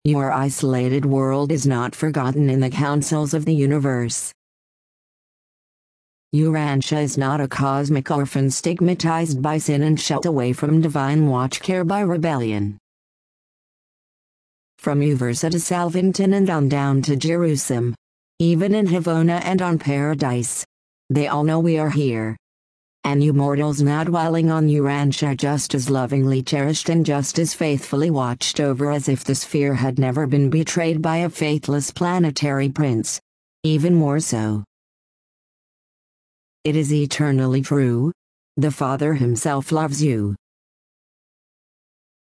Your isolated world is not forgotten in the councils of the universe. Urantia is not a cosmic orphan stigmatized by sin and shut away from divine watch care by rebellion. From Uversa to Salvington and on down to Jerusalem, even in Havona and on Paradise, they all know we are here. And you mortals now dwelling on Urantia are just as lovingly cherished and just as faithfully watched over as if the sphere had never been betrayed by a faithless planetary prince. Even more so. It is eternally true. The Father himself loves you.